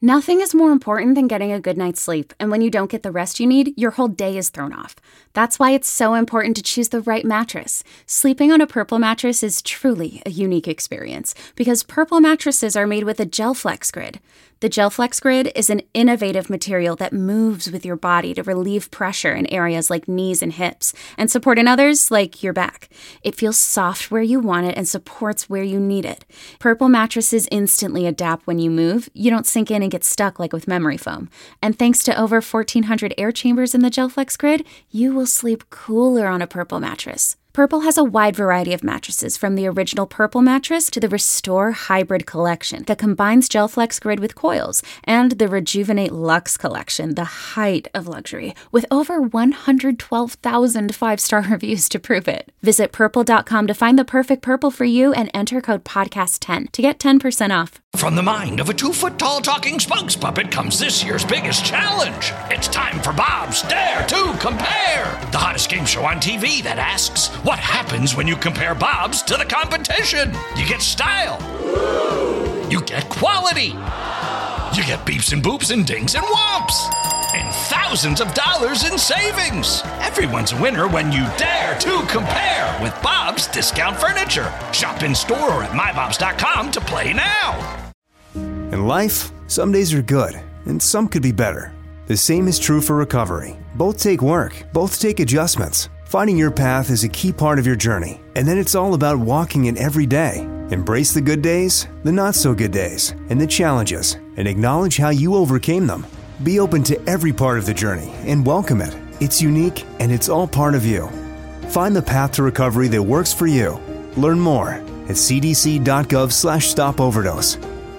Nothing is more important than getting a good night's sleep, and when you don't get the rest you need, your whole day is thrown off. That's why it's so important to choose the right mattress. Sleeping on a Purple mattress is truly a unique experience because Purple mattresses are made with a GelFlex Grid. The GelFlex Grid is an innovative material that moves with your body to relieve pressure in areas like knees and hips and support in others like your back. It feels soft where you want it and supports where you need it. Purple mattresses instantly adapt when you move. You don't sink in and get stuck like with memory foam. And thanks to over 1,400 air chambers in the GelFlex Grid, you will sleep cooler on a Purple mattress. Purple has a wide variety of mattresses, from the original Purple mattress to the Restore Hybrid collection that combines GelFlex Grid with coils, and the Rejuvenate Luxe collection, the height of luxury, with over 112,000 five-star reviews to prove it. Visit purple.com to find the perfect Purple for you and enter code podcast10 to get 10% off. From the mind of a 2-foot-tall talking spokes puppet comes this year's biggest challenge. It's time for Bob's Dare to Compare, the hottest game show on TV that asks, what happens when you compare Bob's to the competition? You get style. You get quality. You get beeps and boops and dings and whomps. And thousands of dollars in savings. Everyone's a winner when you dare to compare with Bob's Discount Furniture. Shop in store or at mybobs.com to play now. In life, some days are good, and some could be better. The same is true for recovery. Both take work, both take adjustments. Finding your path is a key part of your journey, and then it's all about walking it every day. Embrace the good days, the not-so-good days, and the challenges, and acknowledge how you overcame them. Be open to every part of the journey and welcome it. It's unique, and it's all part of you. Find the path to recovery that works for you. Learn more at cdc.gov/stopoverdose.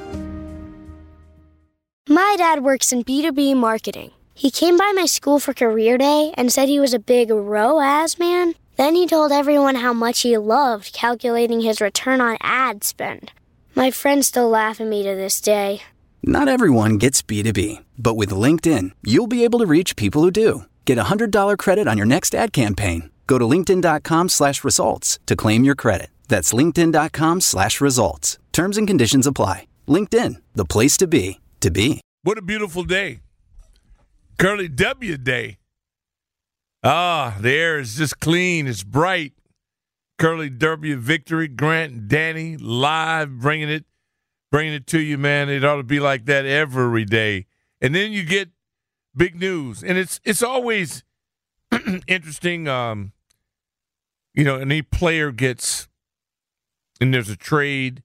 My dad works in B2B marketing. He came by my school for career day and said he was a big ROAS man. Then he told everyone how much he loved calculating his return on ad spend. My friends still laugh at me to this day. Not everyone gets B2B, but with LinkedIn, you'll be able to reach people who do. Get a $100 credit on your next ad campaign. Go to linkedin.com/results to claim your credit. That's linkedin.com/results. Terms and conditions apply. LinkedIn, the place to be, to be. What a beautiful day. Curly W Day. The air is just clean. It's bright. Curly W Victory, Grant and Danny live, bringing it to you, man. It ought to be like that every day. And then you get big news. And it's always interesting, any player gets, and there's a trade.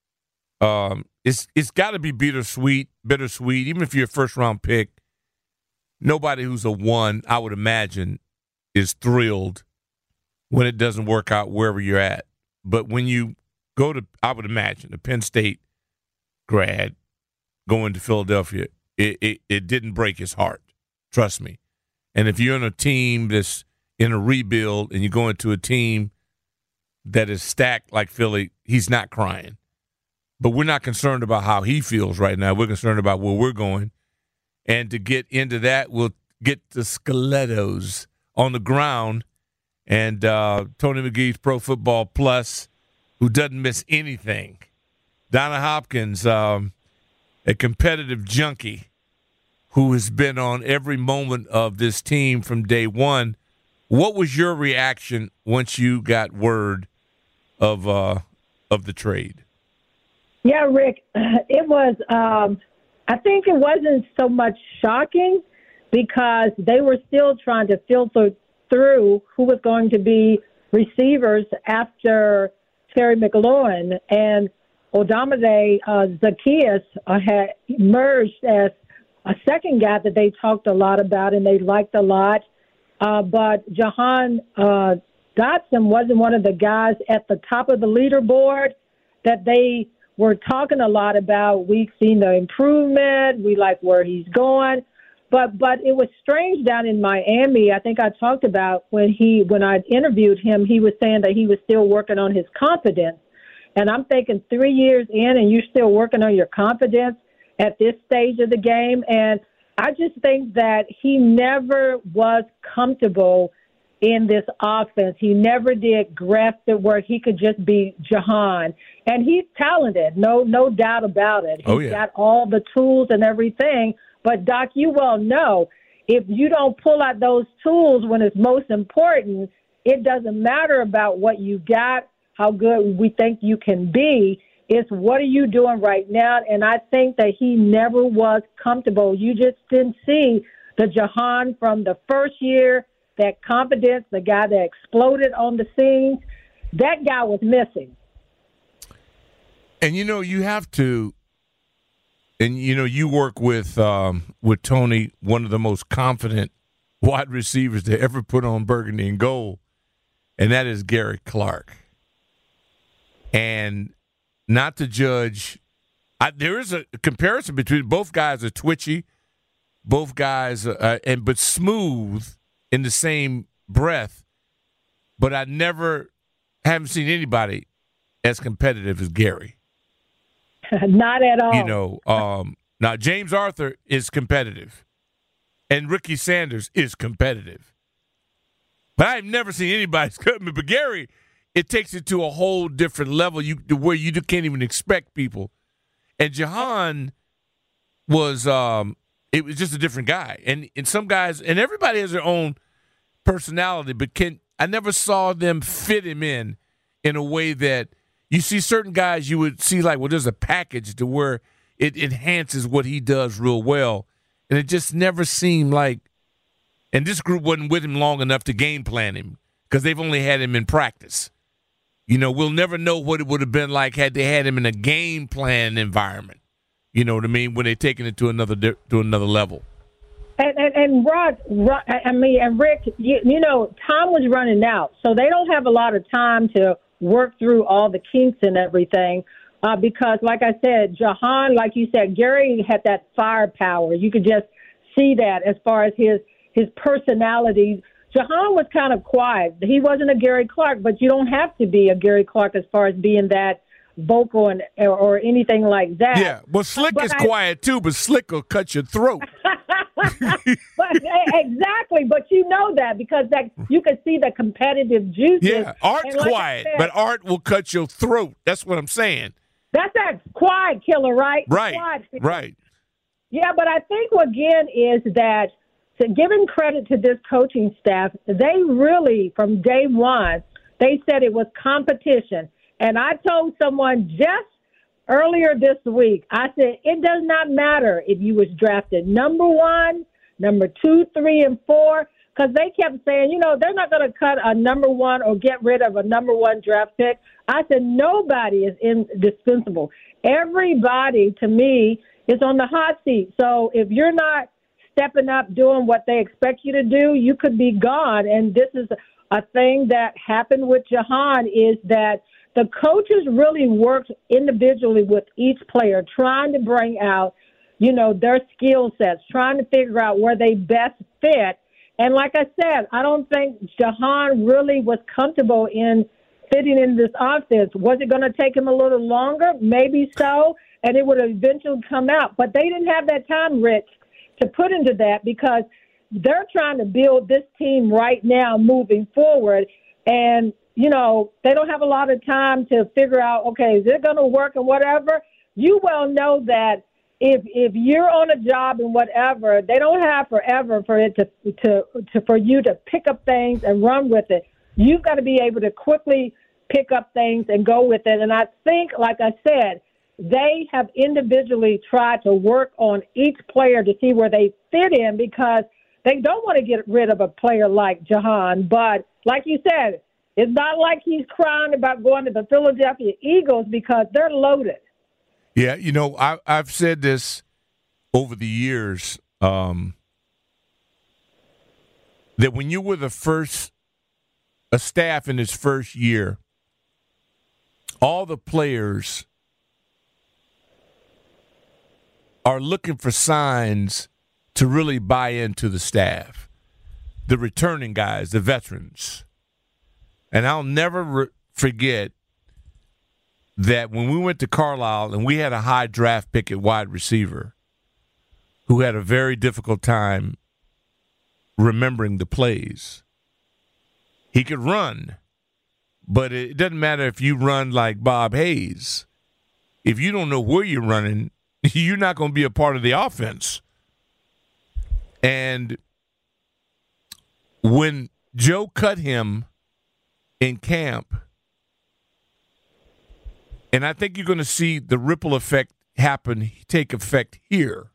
It's got to be bittersweet, even if you're a first-round pick. Nobody who's a one, I would imagine, is thrilled when it doesn't work out wherever you're at. But when you go to, I would imagine, a Penn State grad going to Philadelphia, it didn't break his heart. Trust me. And if you're in a team that's in a rebuild and you go into a team that is stacked like Philly, he's not crying. But we're not concerned about how he feels right now. We're concerned about where we're going. And to get into that, we'll get the Stilettos on the ground. And Tony McGee's Pro Football Plus, who doesn't miss anything. Donna Hopkins, a competitive junkie who has been on every moment of this team from day one. What was your reaction once you got word of the trade? Yeah, Rick, it was I think it wasn't so much shocking because they were still trying to filter through who was going to be receivers after Terry McLaurin. And Olamide Zaccheaus had emerged as a second guy that they talked a lot about and they liked a lot. But Jahan Dotson wasn't one of the guys at the top of the leaderboard that they were talking a lot about. We've seen the improvement. We like where he's going. But it was strange down in Miami. I think I talked about when I interviewed him, he was saying that he was still working on his confidence. And I'm thinking 3 years in and you're still working on your confidence at this stage of the game. And I just think that he never was comfortable in this offense. He never did grasp it where he could just be Jahan. And he's talented, no doubt about it. He's got all the tools and everything. But, Doc, you well know, if you don't pull out those tools when it's most important, it doesn't matter about what you got, how good we think you can be. It's what are you doing right now? And I think that he never was comfortable. You just didn't see the Jahan from the first year, that confidence, the guy that exploded on the scene. That guy was missing. And, you have to, and, you work with Tony, one of the most confident wide receivers to ever put on burgundy and gold, and that is Gary Clark. And not to judge, there is a comparison between both guys are twitchy, both guys, but smooth in the same breath. But I haven't seen anybody as competitive as Gary. Not at all. Now James Arthur is competitive, and Ricky Sanders is competitive. But I've never seen anybody. But Gary, it takes it to a whole different level where you can't even expect people. And Jahan was it was just a different guy. And some guys, and everybody has their own personality, but I never saw them fit him in a way that you see certain guys you would see like, well, there's a package to where it enhances what he does real well. And it just never seemed like, and this group wasn't with him long enough to game plan him because they've only had him in practice. We'll never know what it would have been like had they had him in a game plan environment. You know what I mean? When they're taking it to another level. And Rick, time was running out, so they don't have a lot of time to work through all the kinks and everything. Because, like I said, Jahan, like you said, Gary had that firepower. You could just see that as far as his personality. Jahan was kind of quiet. He wasn't a Gary Clark, but you don't have to be a Gary Clark as far as being that vocal or anything like that. Yeah, well, Slick is quiet too, but Slick will cut your throat. Exactly, but you know that because you can see the competitive juices. Yeah, Art's quiet, but Art will cut your throat. That's what I'm saying. That's that quiet killer, right? Right. Yeah, but I think again is that giving credit to this coaching staff, they really, from day one, they said it was competition. And I told someone just earlier this week, I said, it does not matter if you was drafted number 1, number 2, 3, and 4, because they kept saying, they're not going to cut a number 1 or get rid of a number 1 draft pick. I said, nobody is indispensable. Everybody, to me, is on the hot seat. So if you're not stepping up, doing what they expect you to do, you could be gone. And this is a thing that happened with Jahan is that the coaches really worked individually with each player, trying to bring out, their skill sets, trying to figure out where they best fit. And like I said, I don't think Jahan really was comfortable in fitting in this offense. Was it going to take him a little longer? Maybe so, and it would eventually come out. But they didn't have that time, Rich, to put into that because they're trying to build this team right now moving forward. And they don't have a lot of time to figure out, okay, is it going to work and whatever? You well know that if you're on a job and whatever, they don't have forever for it for you to pick up things and run with it. You've got to be able to quickly pick up things and go with it. And I think, like I said, they have individually tried to work on each player to see where they fit in because they don't want to get rid of a player like Jahan. But like you said, it's not like he's crying about going to the Philadelphia Eagles because they're loaded. Yeah, I've said this over the years that when you were a staff in its first year, all the players are looking for signs to really buy into the staff, the returning guys, the veterans. And I'll never forget that when we went to Carlisle and we had a high draft pick at wide receiver who had a very difficult time remembering the plays. He could run, but it doesn't matter if you run like Bob Hayes. If you don't know where you're running, you're not going to be a part of the offense. And when Joe cut him in camp, and I think you're going to see the ripple effect take effect here.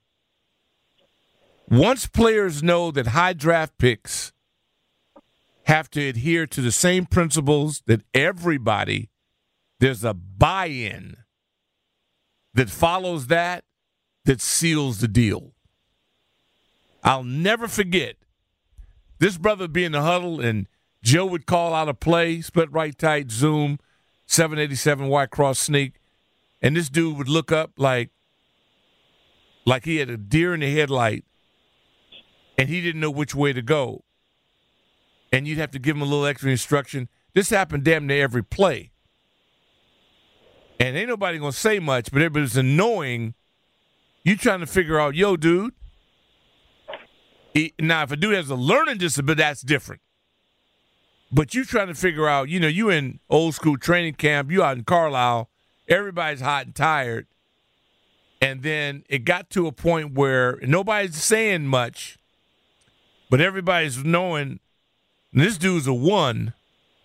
Once players know that high draft picks have to adhere to the same principles that everybody, there's a buy-in that follows that seals the deal. I'll never forget this brother being in the huddle, and Joe would call out a play, split right tight, zoom, 787 white cross sneak, and this dude would look up like he had a deer in the headlight, and he didn't know which way to go. And you'd have to give him a little extra instruction. This happened damn near every play. And ain't nobody going to say much, but it was annoying. You trying to figure out, yo, dude. Now, if a dude has a learning disability, that's different. But you trying to figure out, you in old school training camp, you out in Carlisle, everybody's hot and tired. And then it got to a point where nobody's saying much, but everybody's knowing this dude's a 1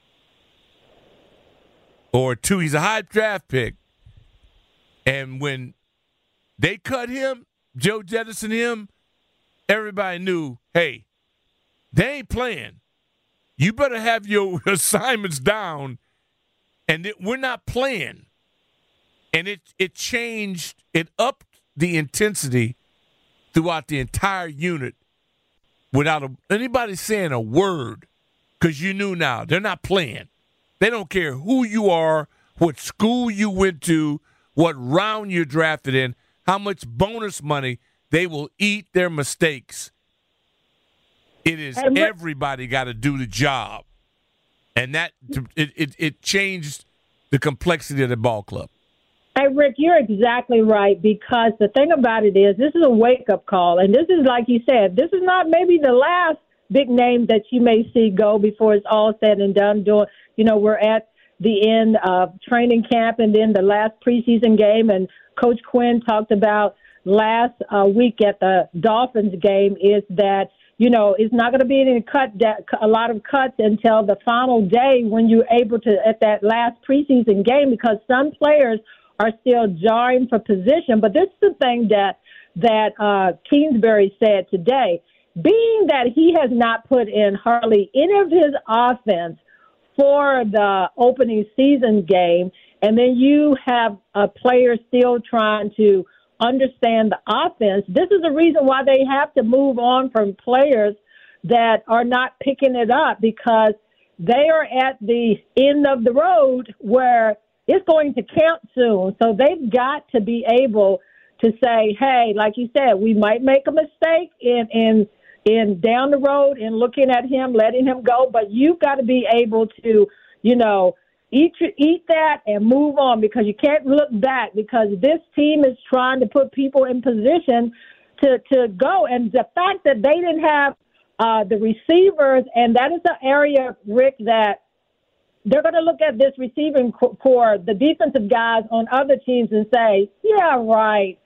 or 2. He's a high draft pick. And when they cut him, Joe jettisoned him, everybody knew, hey, they ain't playing. You better have your assignments down, and we're not playing. And it changed, it upped the intensity throughout the entire unit without anybody saying a word, because you knew now they're not playing. They don't care who you are, what school you went to, what round you're drafted in, how much bonus money. They will eat their mistakes. It is everybody got to do the job. And that it changed the complexity of the ball club. Hey, Rick, you're exactly right, because the thing about it is this is a wake-up call. And this is, like you said, this is not maybe the last big name that you may see go before it's all said and done. We're at the end of training camp and then the last preseason game. And Coach Quinn talked about last week at the Dolphins game is that, it's not going to be a lot of cuts until the final day when you're able to, at that last preseason game, because some players are still jarring for position. But this is the thing that Kingsbury said today. Being that he has not put in hardly any of his offense for the opening season game, and then you have a player still trying to understand the offense, this is the reason why they have to move on from players that are not picking it up, because they are at the end of the road where it's going to count soon. So they've got to be able to say, hey, like you said, we might make a mistake in down the road in looking at him, letting him go, but you've got to be able to, eat that and move on, because you can't look back, because this team is trying to put people in position to go. And the fact that they didn't have the receivers, and that is the area, Rick, that they're going to look at this receiving core, the defensive guys on other teams, and say, yeah, right.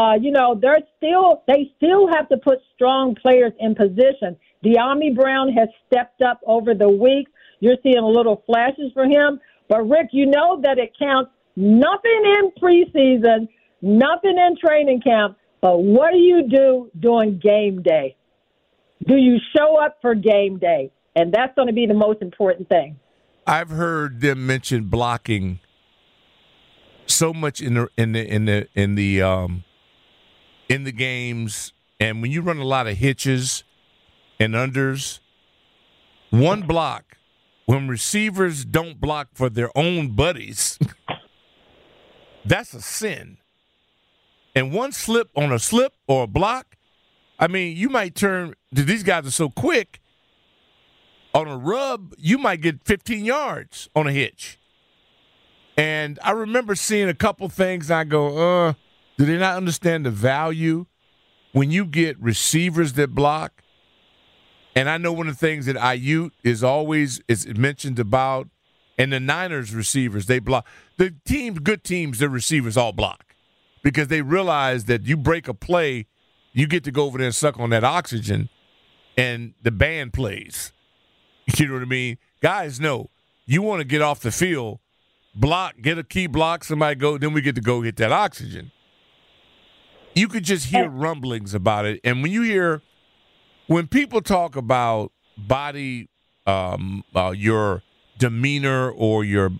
They still have to put strong players in position. De'Ami Brown has stepped up over the week. You're seeing a little flashes for him. But, Rick, you know that it counts nothing in preseason, nothing in training camp, but what do you do during game day? Do you show up for game day? And that's going to be the most important thing. I've heard them mention blocking so much in the games, and when you run a lot of hitches and unders, one block, when receivers don't block for their own buddies, that's a sin. And one slip on a slip or a block, you might turn, these guys are so quick, on a rub, you might get 15 yards on a hitch. And I remember seeing a couple things, I go, do they not understand the value when you get receivers that block And I know one of the things that Ayuk is always mentioned about, and the Niners receivers, they block. The teams, good teams, their receivers all block because they realize that you break a play, you get to go over there and suck on that oxygen, and the band plays. You know what I mean? Guys know you want to get off the field, block, get a key block, somebody go, then we get to go get that oxygen. You could just hear rumblings about it. And when people talk about body, your demeanor or your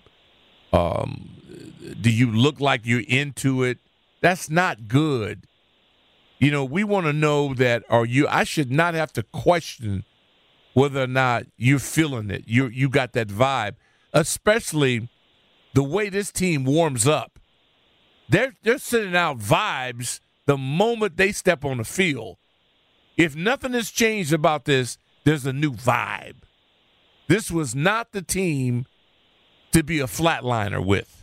do you look like you're into it, that's not good. You know, we want to know that I should not have to question whether or not you're feeling it. You got that vibe, especially the way this team warms up. They're sending out vibes the moment they step on the field. If nothing has changed about this, there's a new vibe. This was not the team to be a flatliner with.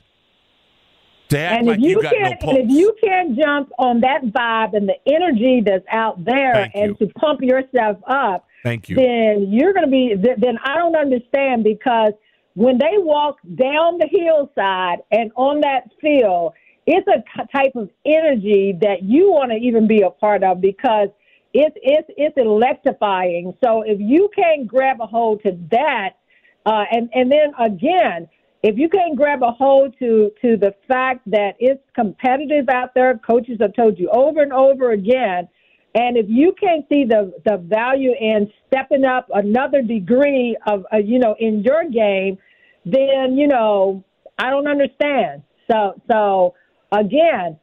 To act and like you got no pulse. And if you can't jump on that vibe and the energy that's out there to pump yourself up, thank you. Then you're going to be. Then I don't understand, because when they walk down the hillside and on that field, it's a type of energy that you want to even be a part of, because it's electrifying. So if you can't grab a hold to that, and then again, if you can't grab a hold to the fact that it's competitive out there, coaches have told you over and over again, and if you can't see the value in stepping up another degree of, in your game, then, I don't understand. So again,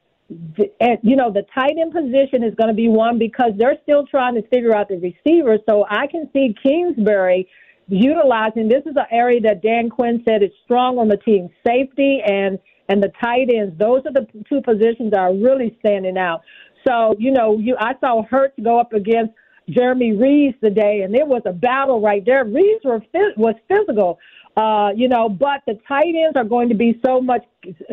the tight end position is going to be one, because they're still trying to figure out the receivers. So I can see Kingsbury utilizing. This is an area that Dan Quinn said is strong on the team: safety and the tight ends. Those are the two positions that are really standing out. So I saw Hurts go up against Jeremy Reeves today, and it was a battle right there. Reeves was physical. But the tight ends are going to be so much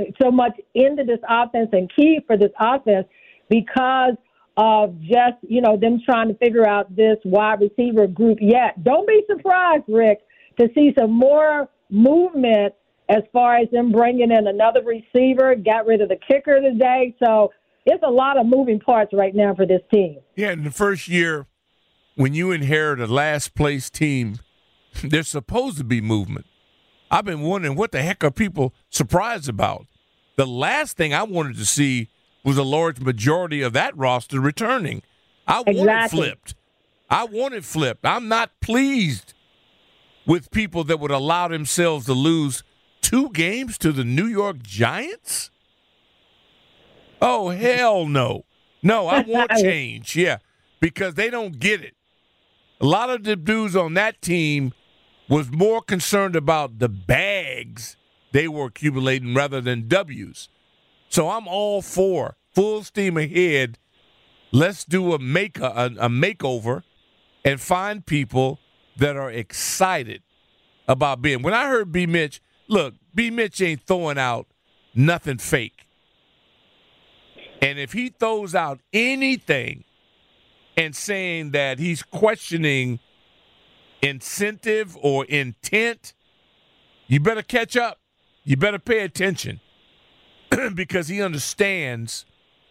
into this offense and key for this offense, because of just, them trying to figure out this wide receiver group yet. Don't be surprised, Rick, to see some more movement as far as them bringing in another receiver, got rid of the kicker today. So it's a lot of moving parts right now for this team. Yeah, in the first year, when you inherit a last-place team, there's supposed to be movement. I've been wondering, what the heck are people surprised about? The last thing I wanted to see was a large majority of that roster returning. I want it flipped. I'm not pleased with people that would allow themselves to lose 2 games to the New York Giants. Oh, hell no. No, I want change, because they don't get it. A lot of the dudes on that team was more concerned about the bags they were accumulating rather than W's. So I'm all for full steam ahead. Let's do a makeover and find people that are excited about being. When I heard B. Mitch, look, B. Mitch ain't throwing out nothing fake. And if he throws out anything and saying that he's questioning incentive or intent, you better catch up. You better pay attention, because he understands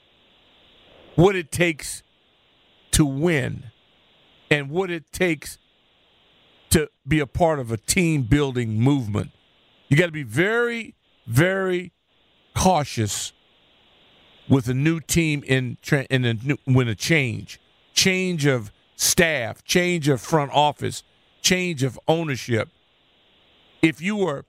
what it takes to win and what it takes to be a part of a team-building movement. You got to be very, very cautious with a new team when a change of staff, change of front office, change of ownership. If you were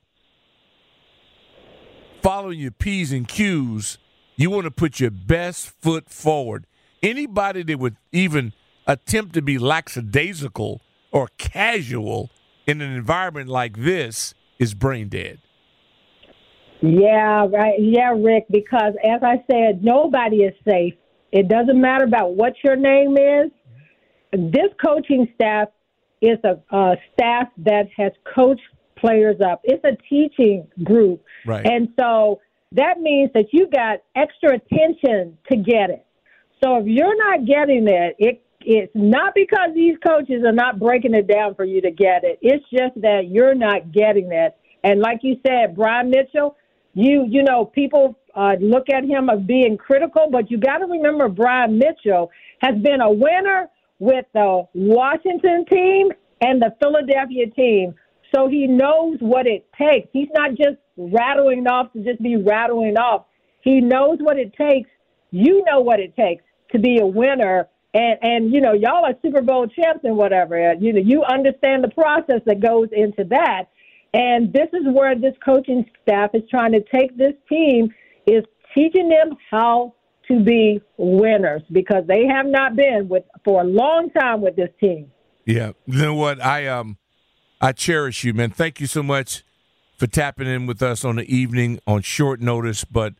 following your P's and Q's, you want to put your best foot forward. Anybody that would even attempt to be lackadaisical or casual in an environment like this is brain dead. Yeah, right. Yeah, Rick, because as I said, nobody is safe. It doesn't matter about what your name is. This coaching staff is a staff that has coached players up. It's a teaching group. Right. And so that means that you got extra attention to get it. So if you're not getting it, it's not because these coaches are not breaking it down for you to get it. It's just that you're not getting it. And like you said, Brian Mitchell, you know, people look at him as being critical, but you got to remember Brian Mitchell has been a winner with the Washington team and the Philadelphia team. So he knows what it takes. He's not just rattling off to just be rattling off. He knows what it takes. You know what it takes to be a winner. And you know, y'all are Super Bowl champs and whatever. You know, you understand the process that goes into that. And this is where this coaching staff is trying to take this team, is teaching them how to be winners, because they have not been for a long time with this team. Yeah. You know what? I cherish you, man. Thank you so much for tapping in with us on the evening on short notice. But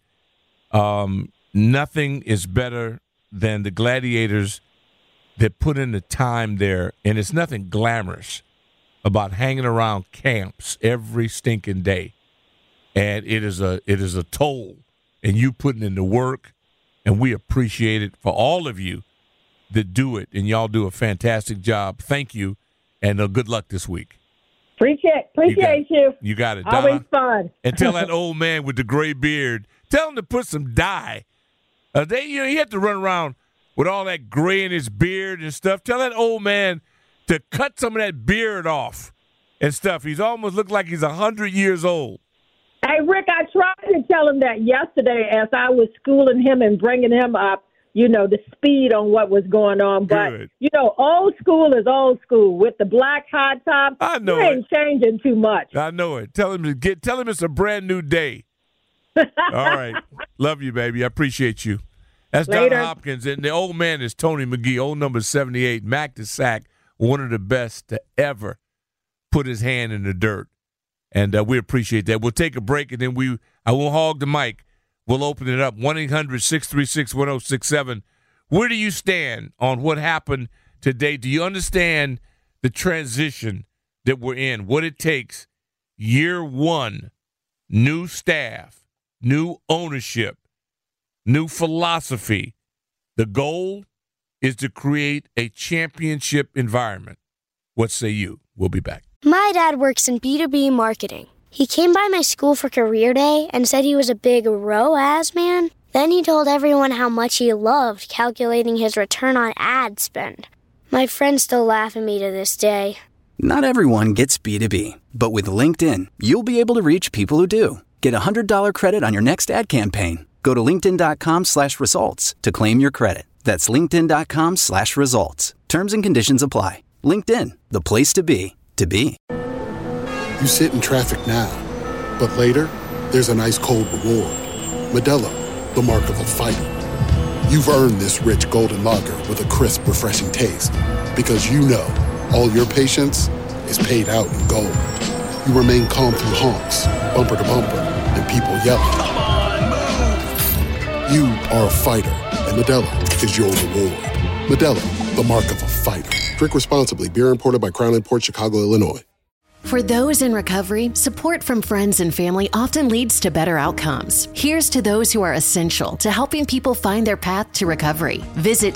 nothing is better than the Gladiators that put in the time there. And it's nothing glamorous about hanging around camps every stinking day. And it is a toll. And you putting in the work. And we appreciate it for all of you that do it. And y'all do a fantastic job. Thank you. And good luck this week. Appreciate you. You got it, Donna. Always fun. And tell that old man with the gray beard, tell him to put some dye. He had to run around with all that gray in his beard and stuff. Tell that old man to cut some of that beard off and stuff. He's almost looked like he's 100 years old. Hey, Rick, I tried to tell him that yesterday as I was schooling him and bringing him up, you know, the speed on what was going on. But, Good. you know, old school is old school. With the black high top, I know you ain't changing too much. I know it. Tell him it's a brand new day. All right. Love you, baby. I appreciate you. That's Later. Donna Hopkins. And the old man is Tony McGee, old number 78, Mac the Sack, one of the best to ever put his hand in the dirt. And we appreciate that. We'll take a break, and then I won't hog the mic. We'll open it up, 1-800-636-1067. Where do you stand on what happened today? Do you understand the transition that we're in, what it takes? Year one, new staff, new ownership, new philosophy. The goal is to create a championship environment. What say you? We'll be back. My dad works in B2B marketing. He came by my school for career day and said he was a big ROAS man. Then he told everyone how much he loved calculating his return on ad spend. My friends still laugh at me to this day. Not everyone gets B2B, but with LinkedIn, you'll be able to reach people who do. Get a $100 credit on your next ad campaign. Go to linkedin.com/results to claim your credit. That's linkedin.com/results. Terms and conditions apply. LinkedIn, the place to be, to be. You sit in traffic now, but later, there's an ice-cold reward. Modelo, the mark of a fighter. You've earned this rich golden lager with a crisp, refreshing taste. Because you know, all your patience is paid out in gold. You remain calm through honks, bumper to bumper, and people yelling. Come on, move! You are a fighter, and Modelo is your reward. Modelo, the mark of a fighter. Drink responsibly. Beer imported by Crown Imports, Chicago, Illinois. For those in recovery, support from friends and family often leads to better outcomes. Here's to those who are essential to helping people find their path to recovery. Visit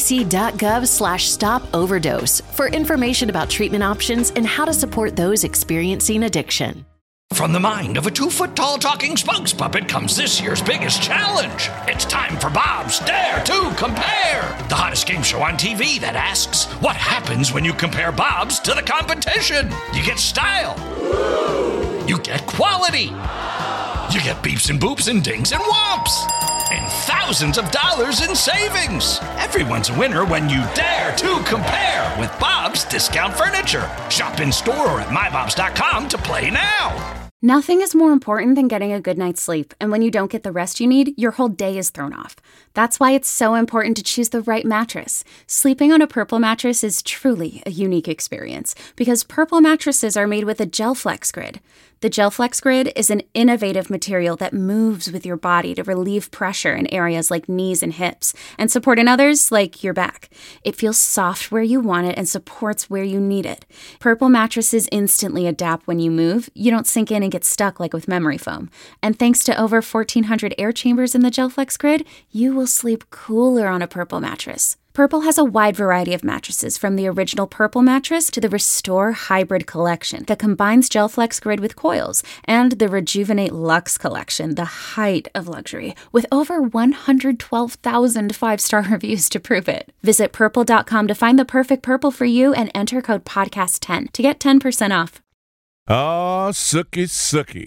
cdc.gov/stop-overdose for information about treatment options and how to support those experiencing addiction. From the mind of a 2-foot-tall talking spokes puppet comes this year's biggest challenge. It's time for Bob's Dare to Compare, the hottest game show on TV that asks, what happens when you compare Bob's to the competition? You get style. You get quality. You get beeps and boops and dings and whomps. And thousands of dollars in savings. Everyone's a winner when you dare to compare with Bob's Discount Furniture. Shop in store or at mybobs.com to play now. Nothing is more important than getting a good night's sleep, and when you don't get the rest you need, your whole day is thrown off. That's why it's so important to choose the right mattress. Sleeping on a Purple mattress is truly a unique experience, because Purple mattresses are made with a GelFlex Grid. The GelFlex Grid is an innovative material that moves with your body to relieve pressure in areas like knees and hips, and support in others like your back. It feels soft where you want it and supports where you need it. Purple mattresses instantly adapt when you move. You don't sink in and get stuck like with memory foam. And thanks to over 1,400 air chambers in the GelFlex Grid, you will sleep cooler on a Purple mattress. Purple has a wide variety of mattresses, from the original Purple mattress to the Restore Hybrid collection that combines GelFlex Grid with coils, and the Rejuvenate Luxe collection, the height of luxury, with over 112,000 five-star reviews to prove it. Visit Purple.com to find the perfect Purple for you and enter code PODCAST10 to get 10% off. Oh, Sookie.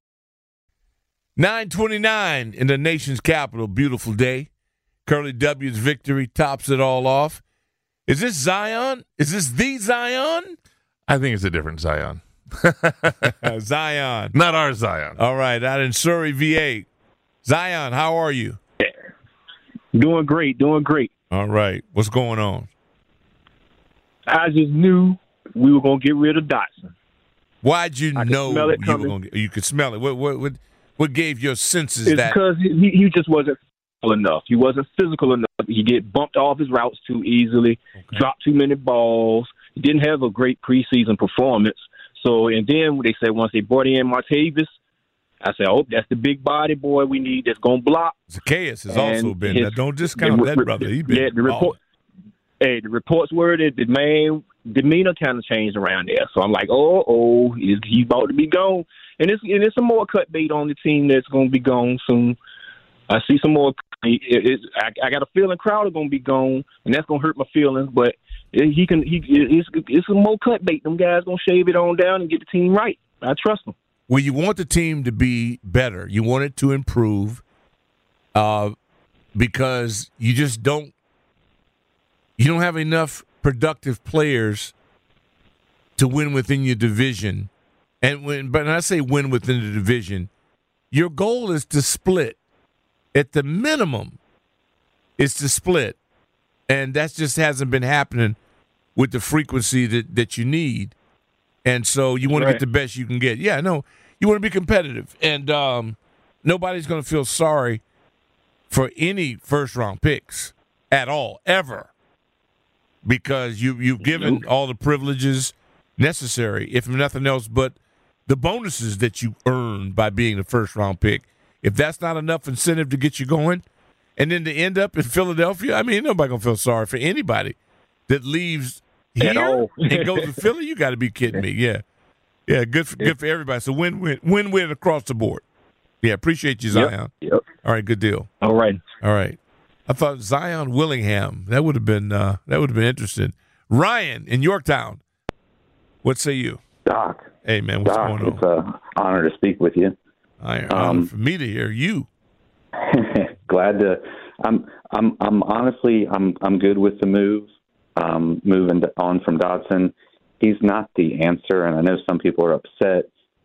9:29 in the nation's capital. Beautiful day. Curly W's victory tops it all off. Is this Zion? Is this the Zion? I think it's a different Zion. Zion. Not our Zion. All right, out in Surrey, VA. Zion, how are you? Doing great. All right. What's going on? I just knew we were going to get rid of Dotson. Why'd you know you were going to? You could smell it. What gave your senses it's that? Because he just wasn't enough. He wasn't physical enough. He get bumped off his routes too easily, dropped too many balls. He didn't have a great preseason performance. So, and then they said once they brought in Martavis, I said, oh, that's the big body boy we need that's going to block. Zacchaeus has also been. Now, don't discount that brother. He's been the reports were that the main demeanor kind of changed around there. So I'm like, he's about to be gone. And it's some more cut bait on the team that's going to be gone soon. I see some more. I got a feeling Crowder going to be gone, and that's going to hurt my feelings. But it's some more cut bait. Them guys going to shave it on down and get the team right. I trust them. Well, you want the team to be better. You want it to improve, because you just don't. You don't have enough productive players to win within your division, but when I say win within the division, your goal is to split. At the minimum, is to split, and that just hasn't been happening with the frequency that you need. And so you want to get the best you can get. Yeah, no, you want to be competitive, and nobody's going to feel sorry for any first-round picks at all, ever, because you've given all the privileges necessary, if nothing else, but the bonuses that you earn by being the first-round pick. If that's not enough incentive to get you going, and then to end up in Philadelphia, I mean, nobody going to feel sorry for anybody that leaves here and goes to Philly. You got to be kidding me. Yeah. Yeah, good for everybody. So win across the board. Yeah, appreciate you, Zion. Yep. All right, good deal. All right. I thought Zion Willingham. That would have been interesting. Ryan in Yorktown. What say you? Doc. Hey man, what's going on? It's an honor to speak with you. Honor for me to hear you. Glad to. I'm honestly good with the move. Moving on from Dotson. He's not the answer, and I know some people are upset.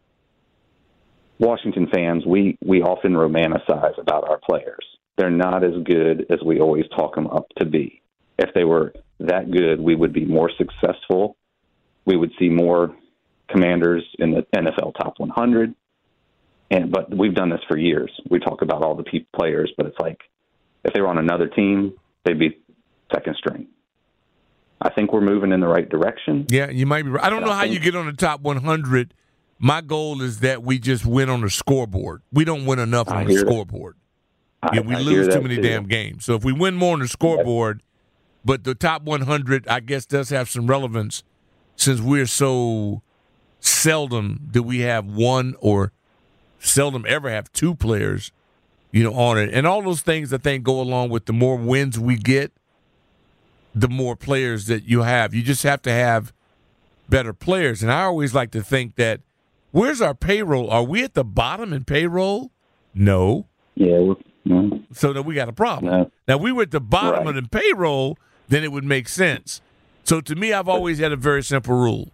Washington fans, we often romanticize about our players. They're not as good as we always talk them up to be. If they were that good, we would be more successful. We would see more Commanders in the NFL top 100. But we've done this for years. We talk about all the players, but it's like if they were on another team, they'd be second string. I think we're moving in the right direction. Yeah, you might be right. I don't know how you get on the top 100. My goal is that we just win on the scoreboard. We don't win enough on the scoreboard. We lose too many damn games. So if we win more on the scoreboard, but the top 100, I guess, does have some relevance since we're so seldom do we have one or seldom ever have two players, on it. And all those things, I think, go along with the more wins we get, the more players that you have. You just have to have better players. And I always like to think that, where's our payroll? Are we at the bottom in payroll? No. Yeah. No. So then we got a problem. No. Now, we were at the bottom of the payroll, then it would make sense. So to me, I've always had a very simple rule.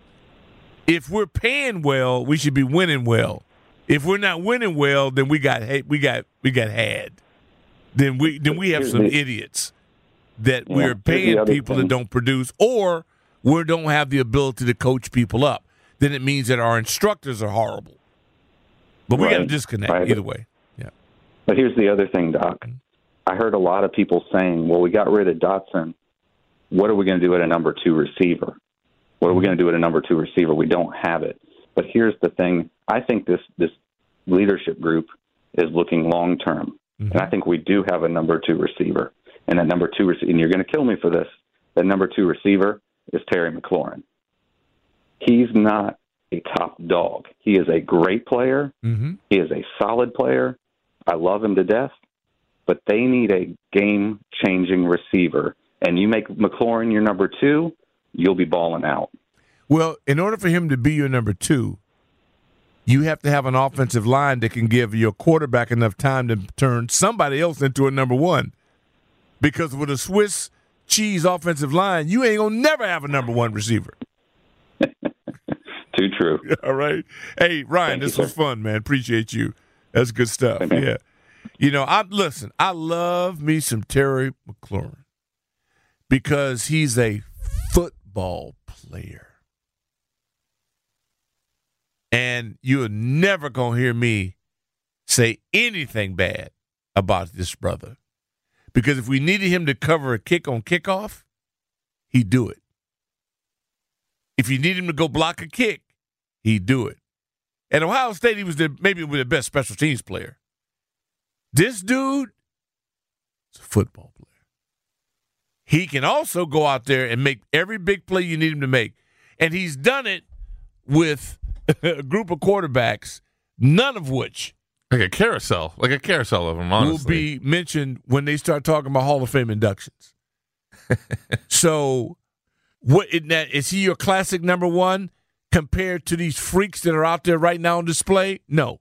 If we're paying well, we should be winning well. If we're not winning well, then we got had. Then we have some idiots that we're paying people that don't produce, or we don't have the ability to coach people up. Then it means that our instructors are horrible. But we got to disconnect either way. Yeah. But here's the other thing, Doc. I heard a lot of people saying, well, we got rid of Dotson. What are we going to do at a number 2 receiver? What are we going to do at a number 2 receiver? We don't have it. But here's the thing. I think this leadership group is looking long-term. Mm-hmm. And I think we do have a number 2 receiver. And that number two, and you're going to kill me for this, that number two receiver is Terry McLaurin. He's not a top dog. He is a great player. Mm-hmm. He is a solid player. I love him to death. But they need a game-changing receiver. And you make McLaurin your number two, you'll be balling out. Well, in order for him to be your number two, you have to have an offensive line that can give your quarterback enough time to turn somebody else into a number one. Because with a Swiss cheese offensive line, you ain't going to never have a number one receiver. Too true. All right. Hey, Ryan, this was fun, man. Appreciate you. That's good stuff. Yeah. You know, I love me some Terry McLaurin because he's a football player. And you're never going to hear me say anything bad about this brother. Because if we needed him to cover a kick on kickoff, he'd do it. If you need him to go block a kick, he'd do it. At Ohio State, he was maybe the best special teams player. This dude is a football player. He can also go out there and make every big play you need him to make. And he's done it with a group of quarterbacks, none of which like a carousel of them, honestly, will be mentioned when they start talking about Hall of Fame inductions. So, is he your classic number one compared to these freaks that are out there right now on display? No.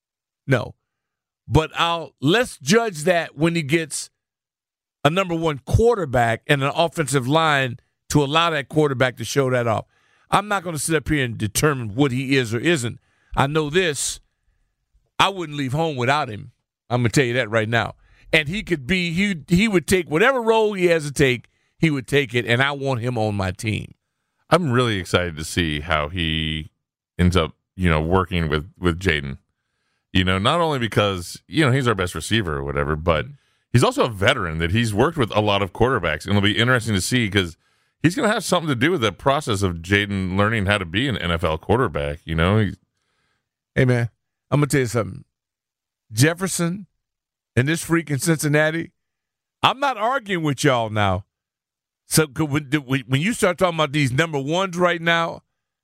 But let's judge that when he gets a number one quarterback and an offensive line to allow that quarterback to show that off. I'm not going to sit up here and determine what he is or isn't. I know this. I wouldn't leave home without him. I'm going to tell you that right now. And he would take whatever role he has to take, he would take it, and I want him on my team. I'm really excited to see how he ends up, working with Jayden. Not only because, he's our best receiver or whatever, but he's also a veteran that he's worked with a lot of quarterbacks. And it'll be interesting to see because he's going to have something to do with the process of Jayden learning how to be an NFL quarterback. Hey, man, I'm going to tell you something. Jefferson and this freak in Cincinnati, I'm not arguing with y'all now. So when you start talking about these number ones right now,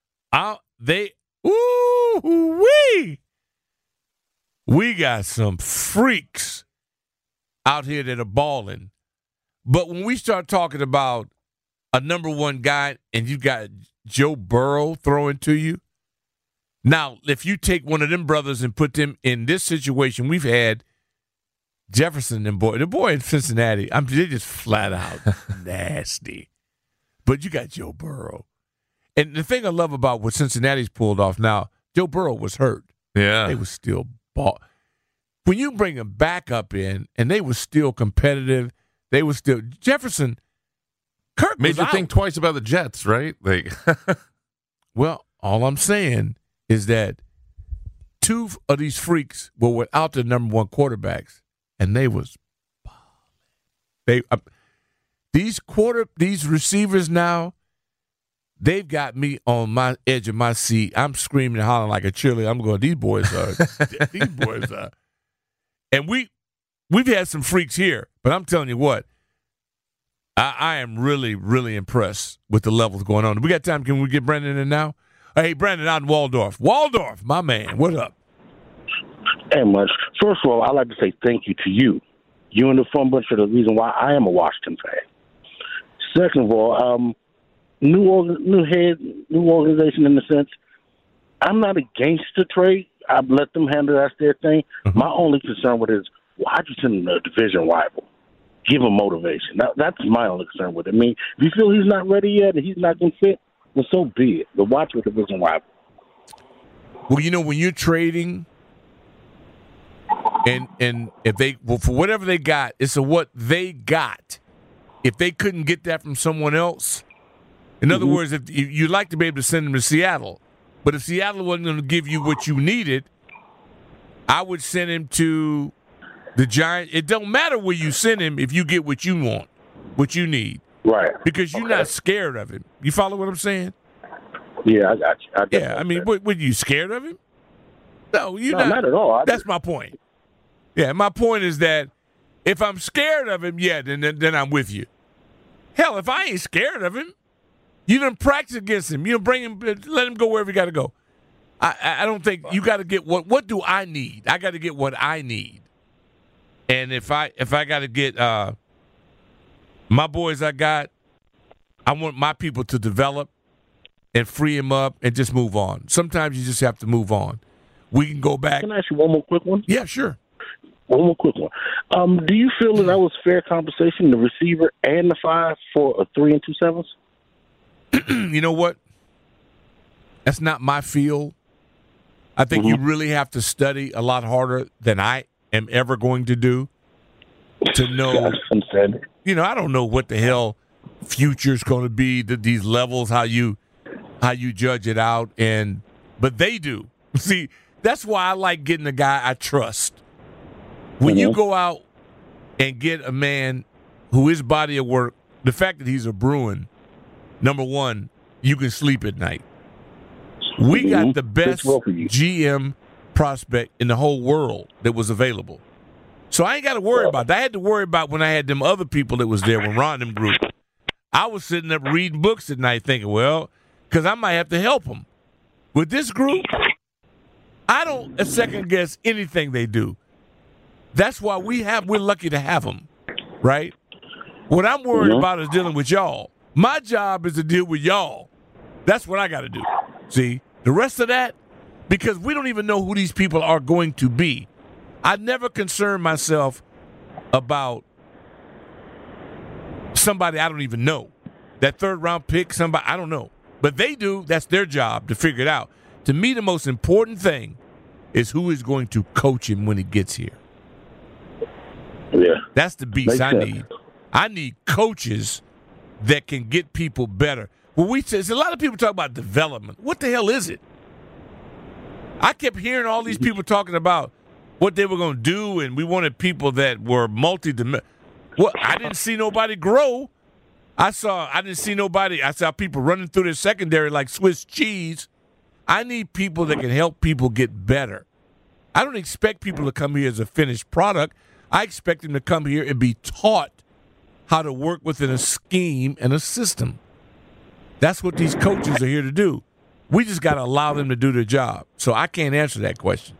we got some freaks out here that are balling. But when we start talking about a number one guy and you got Joe Burrow throwing to you, now if you take one of them brothers and put them in this situation, we've had Jefferson and the boy in Cincinnati, they're just flat out nasty. But you got Joe Burrow. And the thing I love about what Cincinnati's pulled off now, Joe Burrow was hurt. Yeah. They were still ball. When you bring a backup in and they were still competitive, they were still Jefferson. Kirk made you think twice about the Jets, right? Well, all I'm saying is that two of these freaks were without their number one quarterbacks, and they was balling. These receivers now, they've got me on my edge of my seat. I'm screaming and hollering like a cheerleader. I'm going, these boys are. And we've had some freaks here, but I'm telling you what, I am really, really impressed with the levels going on. We got time. Can we get Brandon in now? Hey, Brandon out in Waldorf. Waldorf, my man. What up? Hey, much. First of all, I'd like to say thank you to you. You and the Fun Bunch are the reason why I am a Washington fan. Second of all, new organization in the sense, I'm not against the trade. I've let them handle that's their thing. Mm-hmm. My only concern with it is why'd you send him a division rival? Give him motivation. That's my only concern with it. I mean, if you feel he's not ready yet and he's not going to fit, well, so be it. But watch with division rival. Well, when you're trading and if for whatever they got, it's what they got. If they couldn't get that from someone else, in other words, if you'd like to be able to send them to Seattle, but if Seattle wasn't going to give you what you needed, I would send him to the Giants. It don't matter where you send him if you get what you want, what you need. Right. Because you're not scared of him. You follow what I'm saying? Yeah, I got you. I mean, were you scared of him? No, you're not at all. That's my point. Yeah, my point is that If I'm scared of him, yeah, then I'm with you. Hell, if I ain't scared of him, you done practice against him. You done bring him, let him go wherever he got to go. I don't think you got to get what do I need? I got to get what I need. And if I got to get my boys I want my people to develop and free him up and just move on. Sometimes you just have to move on. We can go back. Can I ask you one more quick one? Yeah, sure. One more quick one. Do you feel that was fair compensation, the receiver and the 5 for a 3 and 2 sevens? You know what? That's not my field. I think you really have to study a lot harder than I am ever going to do to know. You know, I don't know what the hell future's going to be, these levels, how you judge it out, but they do. See, that's why I like getting a guy I trust. When you go out and get a man who his body of work, the fact that he's a Bruin, number one, you can sleep at night. We got the best GM prospect in the whole world that was available. So I ain't got to worry about that. I had to worry about when I had them other people that was there when Ron and them group. I was sitting up reading books at night thinking, well, because I might have to help them. With this group, I don't second guess anything they do. That's why we're lucky to have them, right? What I'm worried about is dealing with y'all. My job is to deal with y'all. That's what I got to do. See, the rest of that, because we don't even know who these people are going to be. I never concern myself about somebody I don't even know. That third-round pick, somebody I don't know. But they do. That's their job to figure it out. To me, the most important thing is who is going to coach him when he gets here. Yeah. That's the beast I need. I need coaches that can get people better. Well, a lot of people talk about development. What the hell is it? I kept hearing all these people talking about what they were going to do, and we wanted people that were multi-dimensional. Well, I didn't see nobody grow. I saw people running through their secondary like Swiss cheese. I need people that can help people get better. I don't expect people to come here as a finished product. I expect them to come here and be taught how to work within a scheme and a system. That's what these coaches are here to do. We just got to allow them to do their job. So I can't answer that question.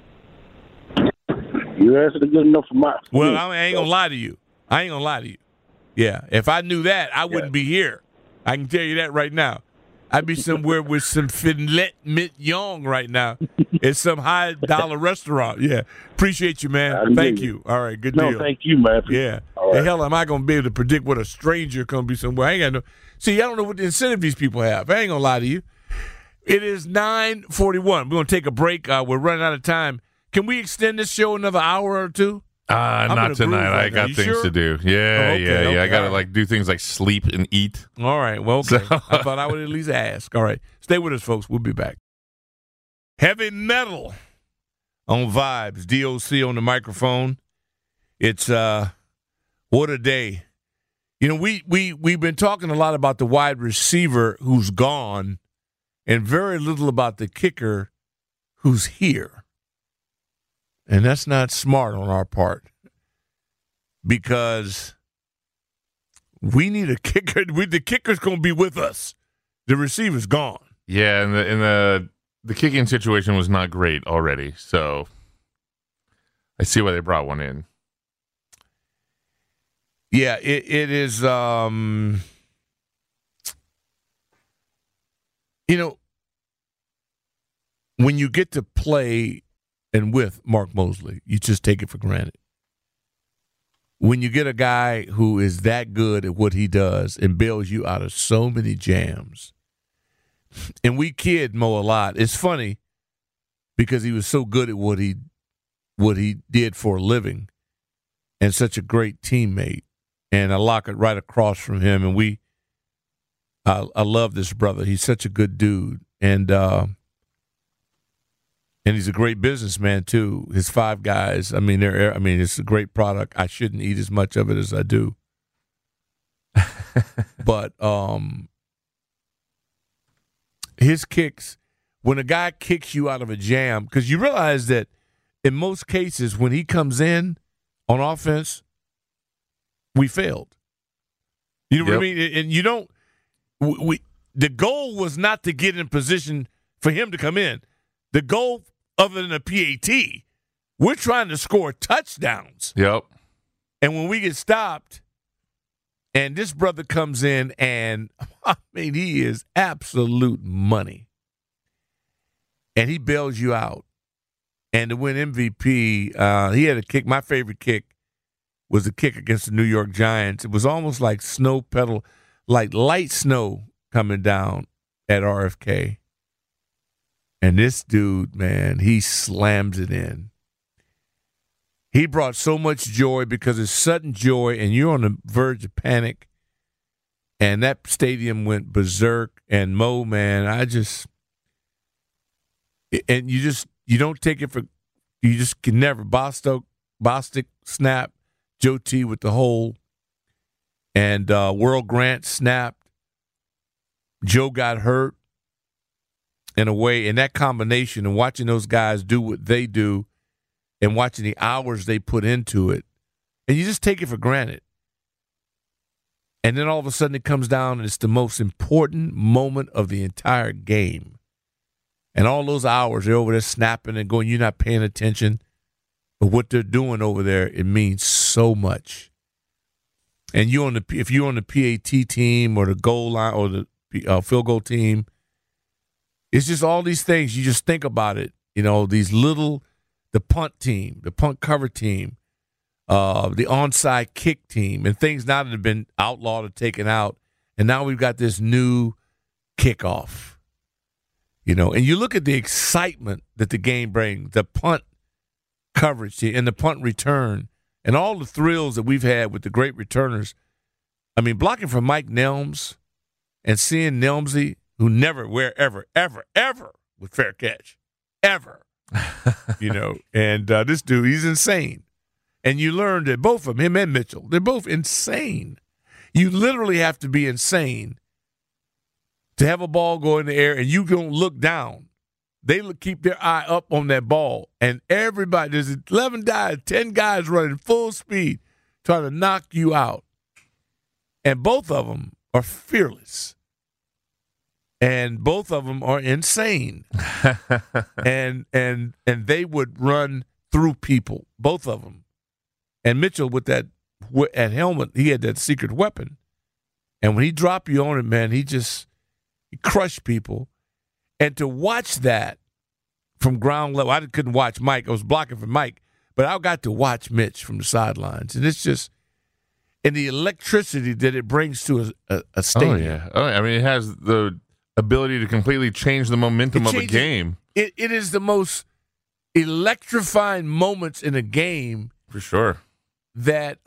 You answered it good enough for my. Well, I ain't going to lie to you. Yeah, if I knew that, I wouldn't be here. I can tell you that right now. I'd be somewhere with some filet mignon right now at some high-dollar restaurant. Yeah, appreciate you, man. Thank you. All right, good deal. No, thank you, man. Yeah. All right. The hell am I going to be able to predict what a stranger going to be somewhere? I ain't got no. See, I don't know what the incentive these people have. I ain't going to lie to you. It is 9:41. We're going to take a break. We're running out of time. Can we extend this show another hour or two? Not tonight. I got things to do. Yeah, okay, I got to do things like sleep and eat. All right. Well, okay. I thought I would at least ask. All right. Stay with us, folks. We'll be back. Heavy Metal on Vibes. DOC on the microphone. It's what a day. You know, we've been talking a lot about the wide receiver who's gone and very little about the kicker who's here. And that's not smart on our part because we need a kicker. The kicker's going to be with us. The receiver's gone. Yeah, and the kicking situation was not great already. So I see why they brought one in. Yeah, it is. You know, when you get to play and with Mark Mosley, you just take it for granted. When you get a guy who is that good at what he does and bails you out of so many jams, and we kid Mo a lot. It's funny because he was so good at what he did for a living and such a great teammate. And I lock it right across from him, and I love this brother. He's such a good dude, and he's a great businessman too. His Five Guys. I mean, it's a great product. I shouldn't eat as much of it as I do, but his kicks. When a guy kicks you out of a jam, because you realize that in most cases when he comes in on offense, we failed. You know what I mean? And you don't. The goal was not to get in position for him to come in. The goal, other than a PAT, we're trying to score touchdowns. Yep. And when we get stopped, and this brother comes in, and I mean, he is absolute money. And he bails you out. And to win MVP, he had a kick. My favorite kick was the kick against the New York Giants. It was almost like like light snow coming down at RFK. And this dude, man, he slams it in. He brought so much joy because it's sudden joy, and you're on the verge of panic. And that stadium went berserk. And Mo, man, you don't take it for, you just can never. Bostic snap, Joe T with the hole, and World Grant snapped. Joe got hurt in a way, and that combination and watching those guys do what they do and watching the hours they put into it, and you just take it for granted. And then all of a sudden it comes down and it's the most important moment of the entire game. And all those hours, they're over there snapping and going, you're not paying attention. But what they're doing over there, it means so much. And if you're on the PAT team or the goal line or the field goal team, it's just all these things. You just think about it. You know, the punt team, the punt cover team, the onside kick team, and things now that have been outlawed or taken out. And now we've got this new kickoff. You know, and you look at the excitement that the game brings, the punt coverage and the punt return, and all the thrills that we've had with the great returners. I mean, blocking for Mike Nelms and seeing Nelmsy, who never, wherever, ever with fair catch, ever, you know. And this dude, he's insane. And you learn that both of them, him and Mitchell, they're both insane. You literally have to be insane to have a ball go in the air and you don't look down. They keep their eye up on that ball. And everybody, there's 11 guys, 10 guys running full speed trying to knock you out. And both of them are fearless. And both of them are insane. and they would run through people, both of them. And Mitchell with that helmet, he had that secret weapon. And when he dropped you on it, man, he crushed people. And to watch that from ground level, I couldn't watch Mike. I was blocking for Mike. But I got to watch Mitch from the sidelines. And it's just, and the electricity that it brings to a stadium. Oh, yeah. I mean, it has the ability to completely change the momentum of a game. It is the most electrifying moments in a game. For sure. That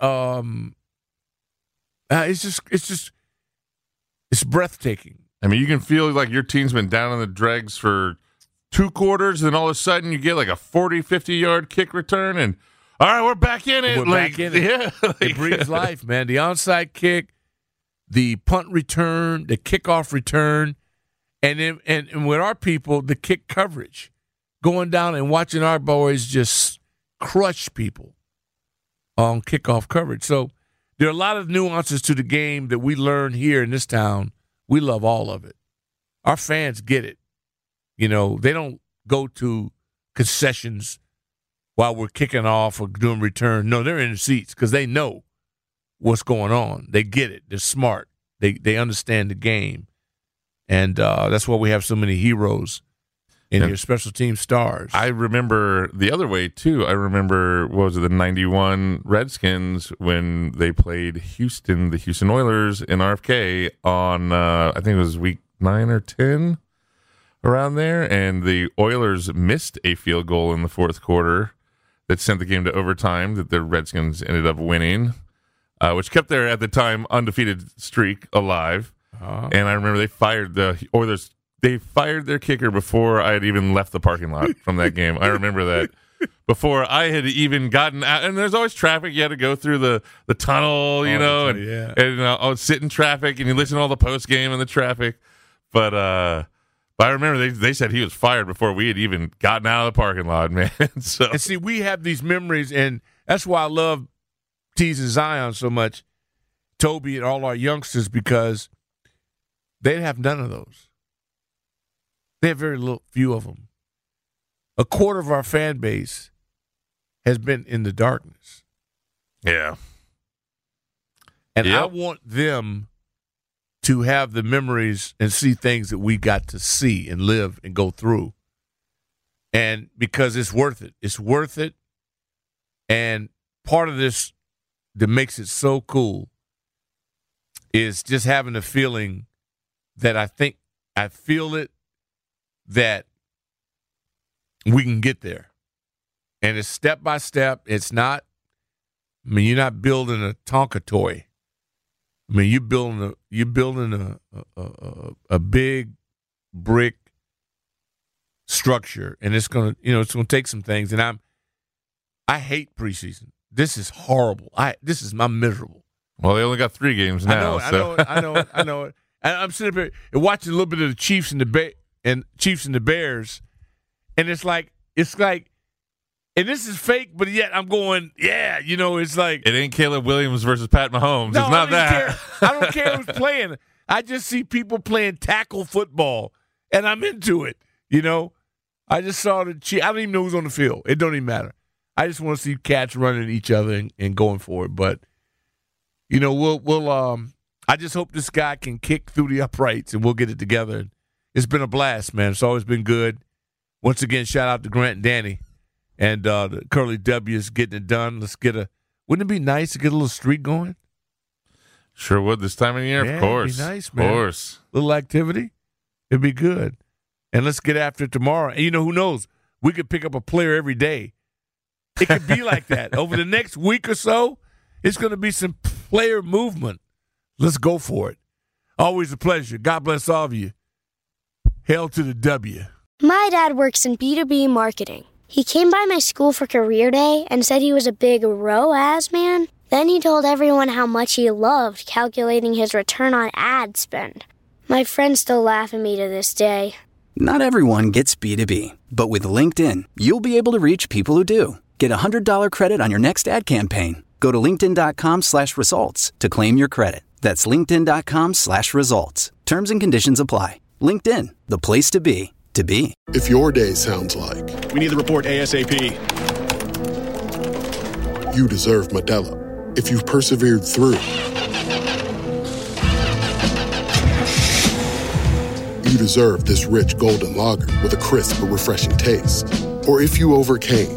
it's breathtaking. I mean, you can feel like your team's been down on the dregs for 2 quarters, and all of a sudden you get like a 40, 50-yard kick return, and all right, we're back in it. We're back in it. Yeah, it breathes life, man. The onside kick, the punt return, the kickoff return, and then and with our people, the kick coverage, going down and watching our boys just crush people on kickoff coverage. So there are a lot of nuances to the game that we learn here in this town. We love all of it. Our fans get it. You know, they don't go to concessions while we're kicking off or doing return. No, they're in the seats because they know what's going on. They get it. They're smart. They understand the game. And that's why we have so many heroes in here, special team stars. I remember the other way, too. I remember, the 91 Redskins when they played the Houston Oilers in RFK on, I think it was week 9 or 10, around there. And the Oilers missed a field goal in the fourth quarter that sent the game to overtime that the Redskins ended up winning, which kept their, at the time, undefeated streak alive. And I remember they fired the Oilers. They fired their kicker before I had even left the parking lot from that game. I remember that. Before I had even gotten out. And there's always traffic. You had to go through the tunnel, and sit in traffic, and you listen to all the post-game and the traffic. But I remember they said he was fired before we had even gotten out of the parking lot, man. And see, we have these memories, and that's why I love teasing Zion so much. Toby and all our youngsters because they have none of those. They have very few of them. A quarter of our fan base has been in the darkness. Yeah. And I want them to have the memories and see things that we got to see and live and go through. And because it's worth it. It's worth it. And part of this that makes it so cool is just having a feeling that I feel it, that we can get there. And it's step by step. It's not, you're not building a Tonka toy. You're building a big brick structure, and it's gonna take some things. And I hate preseason. This is horrible. I'm miserable. Well, they only got 3 games now. I know it. And I'm sitting up here and watching a little bit of the Chiefs and the Bears, and it's like, and this is fake, but yet I'm going, it's like it ain't Caleb Williams versus Pat Mahomes. No, it's not that. I don't care who's playing. I just see people playing tackle football, and I'm into it. I just saw the Chiefs. I don't even know who's on the field. It don't even matter. I just want to see cats running at each other and going for it. But we'll I just hope this guy can kick through the uprights, and we'll get it together. It's been a blast, man. It's always been good. Once again, shout out to Grant and Danny. And the Curly W is getting it done. Wouldn't it be nice to get a little streak going? Sure would this time of year, of course. It'd be nice, man. Of course. Little activity. It'd be good. And let's get after it tomorrow. And who knows? We could pick up a player every day. It could be like that. Over the next week or so, it's going to be some player movement. Let's go for it. Always a pleasure. God bless all of you. Hail to the W. My dad works in B2B marketing. He came by my school for career day and said he was a big ROAS man. Then he told everyone how much he loved calculating his return on ad spend. My friends still laugh at me to this day. Not everyone gets B2B, but with LinkedIn, you'll be able to reach people who do. Get a $100 credit on your next ad campaign. Go to linkedin.com/results to claim your credit. That's linkedin.com/results. Terms and conditions apply. LinkedIn, the place to be, to be. If your day sounds like we need the report ASAP, you deserve Modelo. If you've persevered through, you deserve this rich golden lager with a crisp but refreshing taste. Or if you overcame,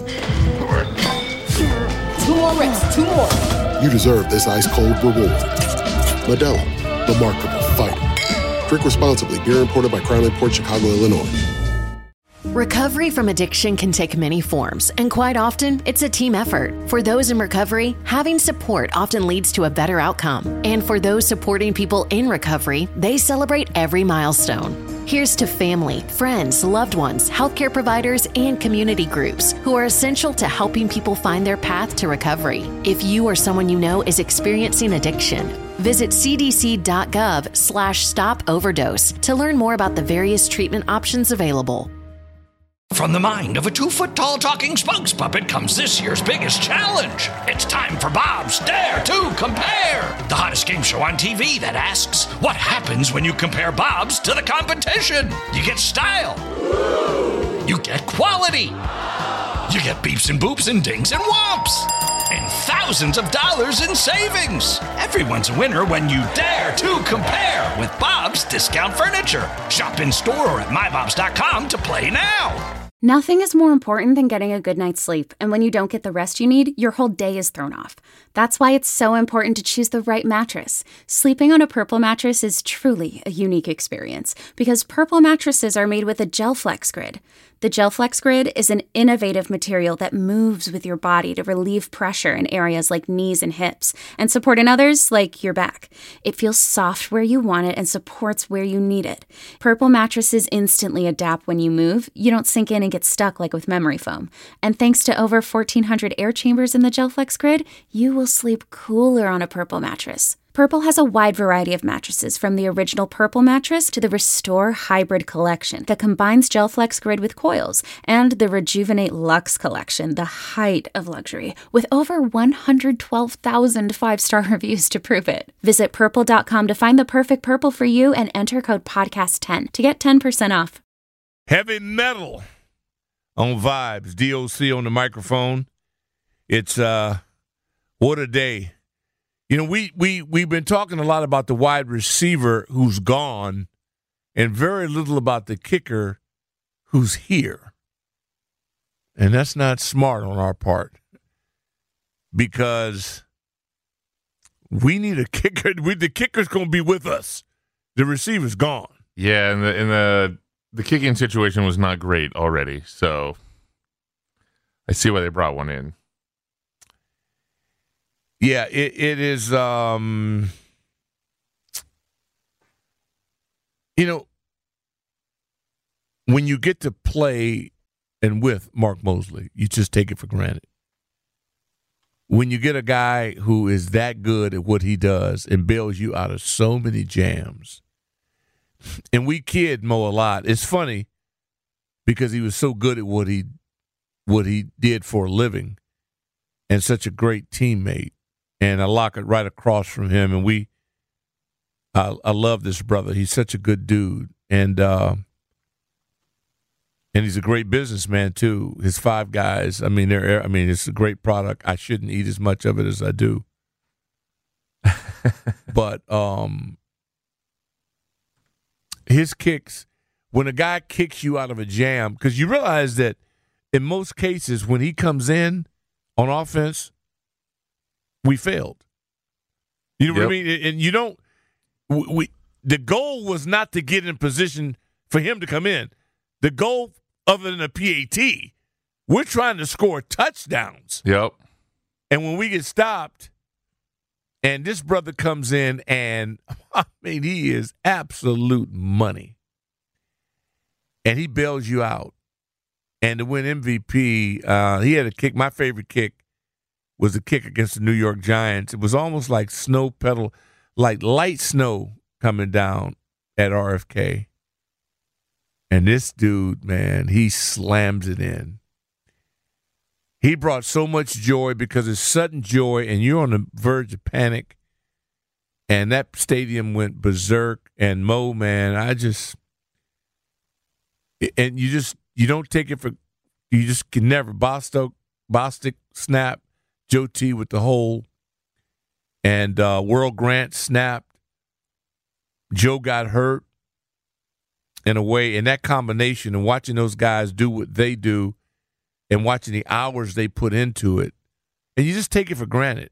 2 more reps, 2 more. You deserve this ice-cold reward. Modelo, the Remarkable Fighter. Drink responsibly. Beer imported by Crown Imports, Chicago, Illinois. Recovery from addiction can take many forms, and quite often, it's a team effort. For those in recovery, having support often leads to a better outcome. And for those supporting people in recovery, they celebrate every milestone. Here's to family, friends, loved ones, healthcare providers, and community groups who are essential to helping people find their path to recovery. If you or someone you know is experiencing addiction, visit cdc.gov/stop overdose to learn more about the various treatment options available. From the mind of a 2-foot-tall talking spokes puppet comes this year's biggest challenge. It's time for Bob's Dare to Compare, the hottest game show on TV that asks, what happens when you compare Bob's to the competition? You get style. You get quality. You get beeps and boops and dings and whomps. And thousands of dollars in savings. Everyone's a winner when you dare to compare with Bob's Discount Furniture. Shop in store or at mybobs.com to play now. Nothing is more important than getting a good night's sleep, and when you don't get the rest you need, your whole day is thrown off. That's why it's so important to choose the right mattress. Sleeping on a Purple mattress is truly a unique experience because Purple mattresses are made with a GelFlex Grid. The GelFlex Grid is an innovative material that moves with your body to relieve pressure in areas like knees and hips and support in others like your back. It feels soft where you want it and supports where you need it. Purple mattresses instantly adapt when you move. You don't sink in and get stuck like with memory foam. And thanks to over 1,400 air chambers in the GelFlex Grid, you will sleep cooler on a Purple mattress. Purple has a wide variety of mattresses, from the original Purple mattress to the Restore Hybrid collection that combines GelFlex Grid with coils, and the Rejuvenate Luxe collection, the height of luxury, with over 112,000 five-star reviews to prove it. Visit Purple.com to find the perfect Purple for you and enter code PODCAST10 to get 10% off. Heavy metal on Vibes. DOC on the microphone. It's what a day. You know, we've been talking a lot about the wide receiver who's gone and very little about the kicker who's here. And that's not smart on our part, because we need a kicker. The kicker's going to be with us. The receiver's gone. Yeah, and the kicking situation was not great already, so I see why they brought one in. Yeah, it is, you know, when you get to play and with Mark Mosley, you just take it for granted. When you get a guy who is that good at what he does and bails you out of so many jams, and we kid Mo a lot. It's funny because he was so good at what he did for a living and such a great teammate. And I lock it right across from him, and I love this brother. He's such a good dude, and he's a great businessman too. His Five Guys, I mean, it's a great product. I shouldn't eat as much of it as I do, but his kicks, when a guy kicks you out of a jam, because you realize that in most cases when he comes in on offense, we failed. You know what I mean? And you don't. The goal was not to get in position for him to come in. The goal, other than a PAT, we're trying to score touchdowns. Yep. And when we get stopped, and this brother comes in, and I mean, he is absolute money, and he bails you out. And to win MVP, he had a kick. My favorite kick was the kick against the New York Giants. It was almost like snow pedal, like light snow coming down at RFK. And this dude, man, he slams it in. He brought so much joy because it's sudden joy, and you're on the verge of panic. And that stadium went berserk. And Mo, man, you don't take it for, you just can never. Bostic snap. Joe T with the hole, and World Grant snapped. Joe got hurt in a way, and that combination and watching those guys do what they do and watching the hours they put into it, and you just take it for granted.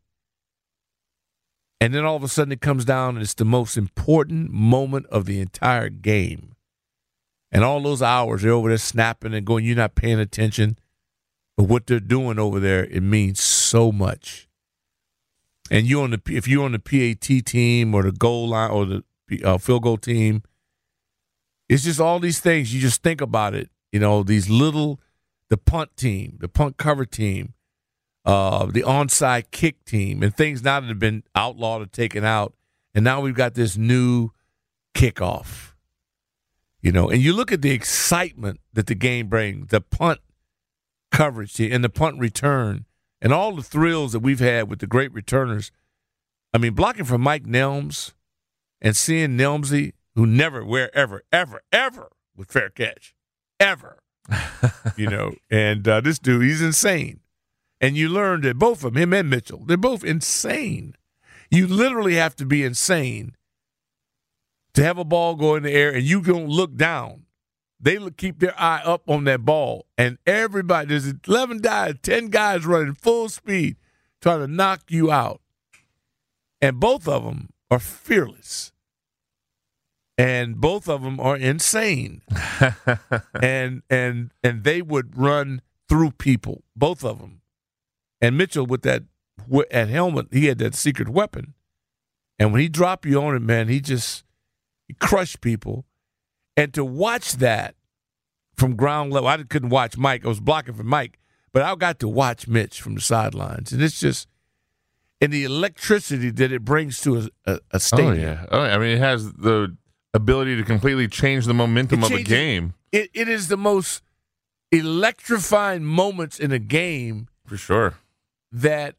And then all of a sudden it comes down, and it's the most important moment of the entire game. And all those hours, they're over there snapping and going, you're not paying attention. But what they're doing over there, it means so much. And if you're on the PAT team or the goal line or the field goal team, it's just all these things. You just think about it. You know, the punt team, the punt cover team, the onside kick team, and things now that have been outlawed or taken out. And now we've got this new kickoff. You know, and you look at the excitement that the game brings, the punt coverage and the punt return and all the thrills that we've had with the great returners. I mean, blocking for Mike Nelms and seeing Nelmsy, who never, wherever, ever with fair catch, ever, you know, and this dude, he's insane. And you learn that both of them, him and Mitchell, they're both insane. You literally have to be insane to have a ball go in the air and you don't look down. They keep their eye up on that ball, and everybody, there's 11 guys, 10 guys running full speed trying to knock you out. And both of them are fearless. And both of them are insane. and they would run through people, both of them. And Mitchell, with that helmet, he had that secret weapon. And when he dropped you on it, man, he crushed people. And to watch that from ground level, I couldn't watch Mike. I was blocking for Mike, but I got to watch Mitch from the sidelines. And and the electricity that it brings to a stadium. Oh, yeah. I mean, it has the ability to completely change the momentum of a game. It is the most electrifying moments in a game. For sure. That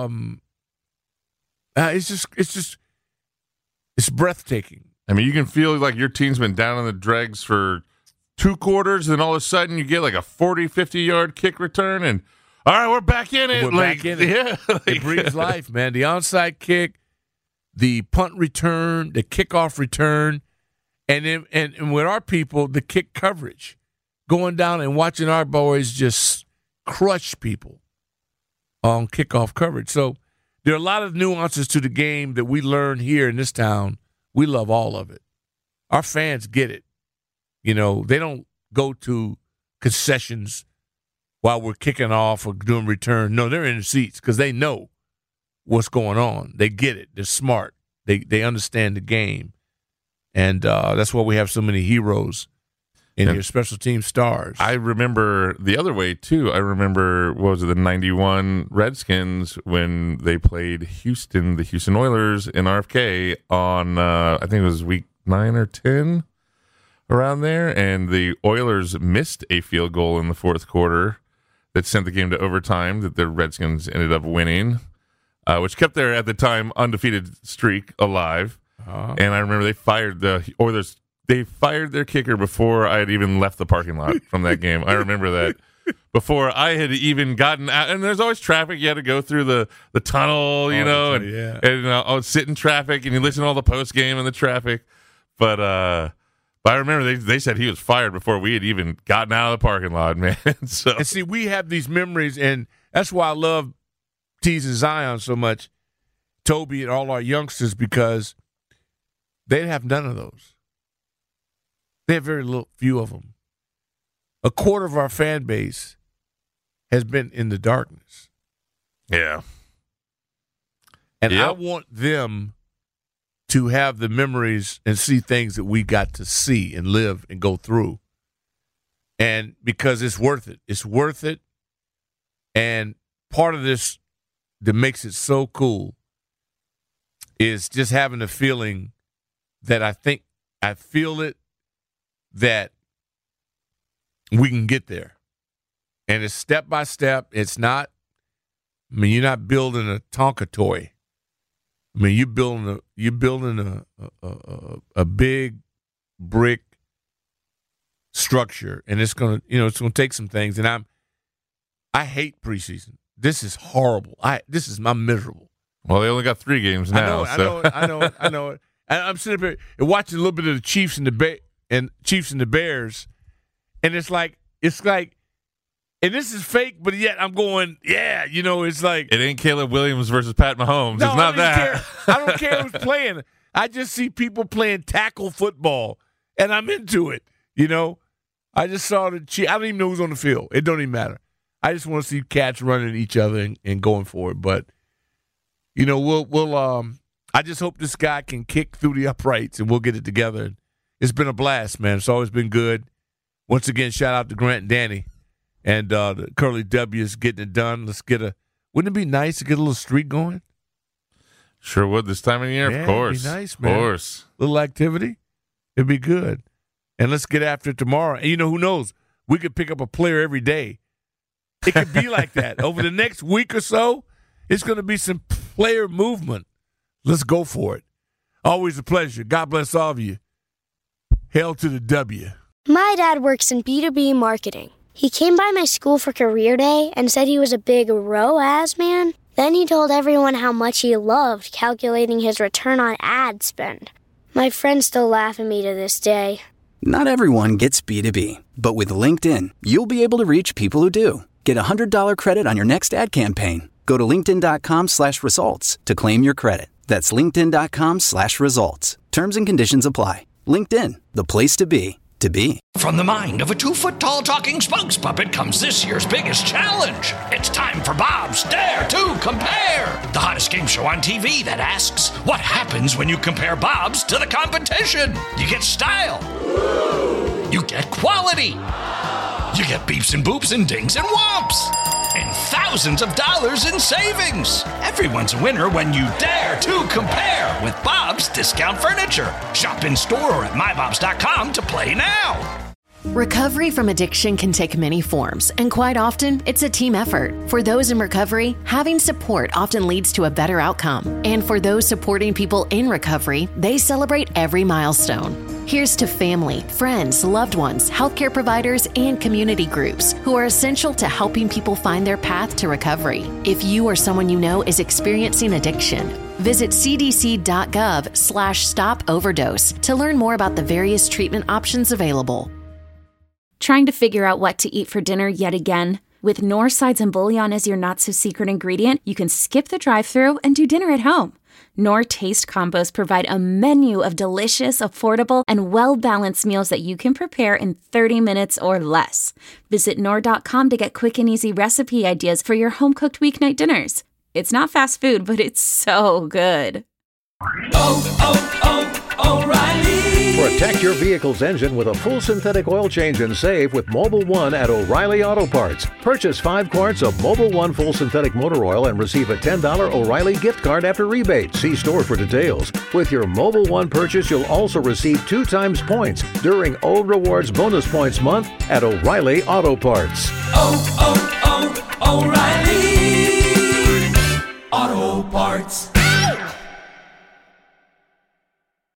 it's breathtaking. I mean, you can feel like your team's been down on the dregs for 2 quarters, and all of a sudden you get like a 40, 50-yard kick return, and all right, we're back in it. Back in it. Yeah. It breathes life, man. The onside kick, the punt return, the kickoff return, and with our people, the kick coverage. Going down and watching our boys just crush people on kickoff coverage. So there are a lot of nuances to the game that we learn here in this town. We love all of it. Our fans get it. You know, they don't go to concessions while we're kicking off or doing return. No, they're in the seats because they know what's going on. They get it. They're smart. They understand the game. And that's why we have so many heroes in your special team stars. I remember the other way, too. I remember, what was it, the 91 Redskins when they played the Houston Oilers in RFK on, I think it was week 9 or 10, around there. And the Oilers missed a field goal in the fourth quarter that sent the game to overtime that the Redskins ended up winning, which kept their, at the time, undefeated streak alive. And I remember they fired the Oilers. They fired their kicker before I had even left the parking lot from that game. I remember that before I had even gotten out. And there's always traffic. You had to go through the tunnel, you know, and sit in traffic, and you listen to all the post game and the traffic. But I remember they said he was fired before we had even gotten out of the parking lot, man. So, and see, we have these memories, and that's why I love teasing Zion so much, Toby and all our youngsters, because they have none of those. They have very few of them. A quarter of our fan base has been in the darkness. Yeah. And I want them to have the memories and see things that we got to see and live and go through. And because it's worth it. It's worth it. And part of this that makes it so cool is just having the feeling that I feel it, that we can get there. And it's step by step. It's not, I mean, you're not building a Tonka toy. I mean, you're building a big brick structure, and it's gonna take some things. And I hate preseason. This is horrible. I'm miserable. Well, they only got 3 games now. I know it. And I'm sitting up here and watching a little bit of the Chiefs and the Bears, and it's like, and this is fake, but yet I'm going, yeah, it's like it ain't Caleb Williams versus Pat Mahomes. No, it's not that. I don't care who's playing. I just see people playing tackle football, and I'm into it. I just saw the Chiefs. I don't even know who's on the field. It don't even matter. I just want to see cats running at each other and going for it. But we'll I just hope this guy can kick through the uprights, and we'll get it together. It's been a blast, man. It's always been good. Once again, shout out to Grant and Danny and the Curly W's getting it done. Wouldn't it be nice to get a little streak going? Sure would this time of year, yeah, of course. It'd be nice, man. Of course. Little activity. It'd be good. And let's get after it tomorrow. And who knows? We could pick up a player every day. It could be like that. Over the next week or so, it's going to be some player movement. Let's go for it. Always a pleasure. God bless all of you. Hail to the W. My dad works in B2B marketing. He came by my school for career day and said he was a big ROAS man. Then he told everyone how much he loved calculating his return on ad spend. My friends still laugh at me to this day. Not everyone gets B2B, but with LinkedIn, you'll be able to reach people who do. Get a $100 credit on your next ad campaign. Go to linkedin.com/results to claim your credit. That's linkedin.com/results. Terms and conditions apply. LinkedIn, the place to be. From the mind of a 2-foot-tall talking spokes puppet comes this year's biggest challenge. It's time for Bob's Dare to Compare, the hottest game show on TV that asks, what happens when you compare Bob's to the competition? You get style. You get quality. You get beeps and boops and dings and whomps. and thousands of dollars in savings. Everyone's a winner when you dare to compare with Bob's Discount Furniture. Shop in store or at mybobs.com to play now. Recovery from addiction can take many forms, and quite often, it's a team effort. For those in recovery, having support often leads to a better outcome. And for those supporting people in recovery, they celebrate every milestone. Here's to family, friends, loved ones, healthcare providers, and community groups who are essential to helping people find their path to recovery. If you or someone you know is experiencing addiction, visit cdc.gov/stop overdose to learn more about the various treatment options available. Trying to figure out what to eat for dinner yet again? With Knorr sides and bouillon as your not-so-secret ingredient, you can skip the drive-thru and do dinner at home. Knorr Taste Combos provide a menu of delicious, affordable, and well-balanced meals that you can prepare in 30 minutes or less. Visit Knorr.com to get quick and easy recipe ideas for your home-cooked weeknight dinners. It's not fast food, but it's so good. O'Reilly. Protect your vehicle's engine with a full synthetic oil change and save with Mobil 1 at O'Reilly Auto Parts. Purchase 5 quarts of Mobil 1 full synthetic motor oil and receive a $10 O'Reilly gift card after rebate. See store for details. With your Mobil 1 purchase, you'll also receive 2 times points during O Rewards Bonus Points Month at O'Reilly Auto Parts. O'Reilly Auto Parts.